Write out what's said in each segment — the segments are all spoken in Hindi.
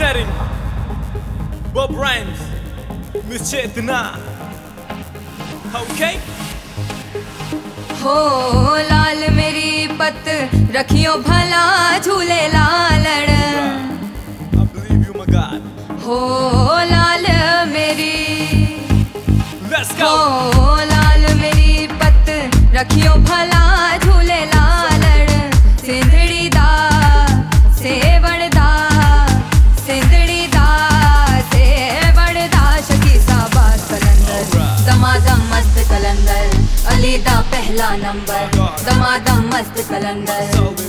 Representing Bob Rhymes, Miss Chetna. Okay? हो लाल मेरी पत रखियो भला झूले लालड़। I believe you, my God. हो लाल मेरी, Let's हो go. लाल मेरी पत रखियो भला झूले लालड़। सिंधड़ी दा सेवड़ दा, सिंधड़ी दा सेवड़ दा, शकी साबास कलंदर, दमादम मस्त कलंदर, अली दा पहला नंबर, दमादम मस्त कलंदर।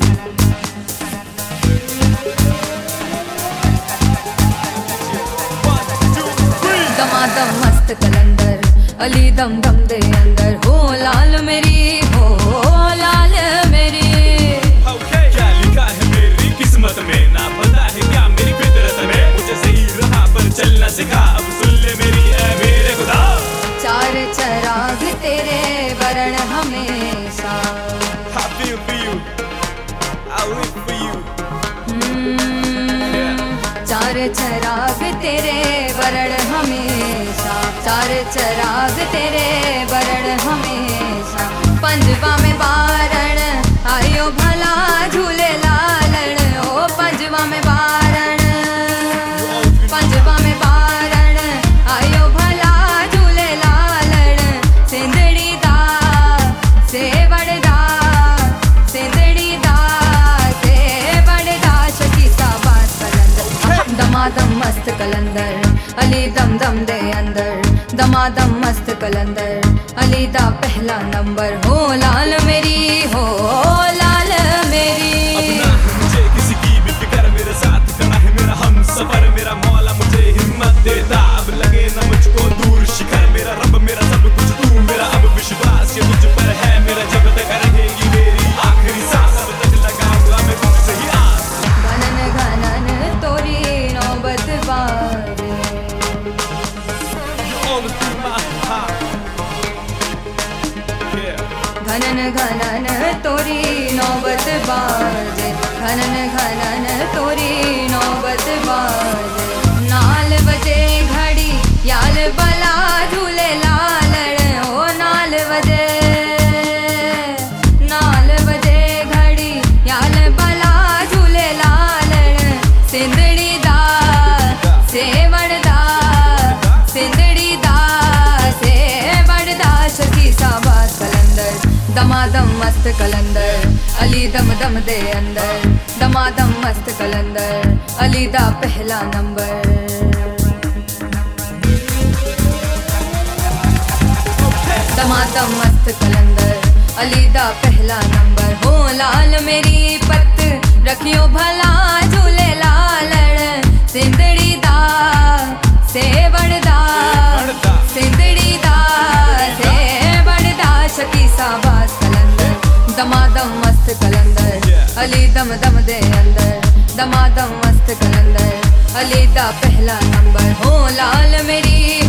दमादम मस्त कलंदर, अली दम दम दे अंदर। हो लाल मेरी, हो लाल मेरी। Okay. क्या लिखा है मेरी किस्मत में, ना पता है क्या मेरी फितरत में। मुझे सही राह पर चलना सिखा, अब सुन ले मेरी ऐ मेरे खुदा। चार चराग तेरे वरण हमेशा, I feel for you, I live for you. चार चराग तेरे वरण हमेशा, चार चराग तेरे वरण हमेशा। पंजवा में बारण आयो भला झूले लालण। ओ पंजवा में बारण, पंजवा में बारण आयो भला झूले लालण। सिंधड़ी दा सेवड़ दा, सिंधड़ी दा सेवड़ दा, शकी साबास कलंदर, दमादम मस्त कलंदर, अली दम दम दे अंदर। दमादम मस्त कलंदर, अली दा पहला नंबर। हो लाल मेरी, हो लाल मेरी। अब ना है मुझे किसी की भी फिक्र, मेरे साथ खड़ा है मेरा हम सफर। मेरा मौला मुझे हिम्मत देता, अब लगे ना मुझको दूर शिखर। मेरा रब मेरा सब कुछ तू, मेरा अब विश्वास ये तुझ पर है मेरा। जब तक रहेगी मेरी आखिरी सांस, अब तक लगाऊंगा मैं तुझसे ही आस। घनन घनन तोरी नौबत बारे, You always be my heart. Yeah. घनन घनन तोरी नौबत बाजे, घनन घनन तोरी नौबत बाजे। नाल बजे घड़ी याल बला झूले लालड़। ओ नाल बजे, नाल बजे घड़ी याल बला झूले लालड़। सिंधड़ी दा सेवड़ दा, सिंधड़ी दा सेवड़ दा, शकी साबास कलंदर, दमादम मस्त कलंदर, अली दम दम दे अंदर। दमादम मस्त कलंदर, अली दा पहला नंबर। दमादम मस्त कलंदर, अली दा पहला नंबर। हो लाल मेरी पत रखियो भला झूले लालड़। सिंधड़ी दा सेवड़ दा, सिंधड़ी दा सेवड़ दा, शकी साबास कलंदर, दमादम मस्त कलंदर, अली दम दम दे अंदर। दमादम मस्त कलंदर, अली दा पहला नंबर। हो लाल मेरी,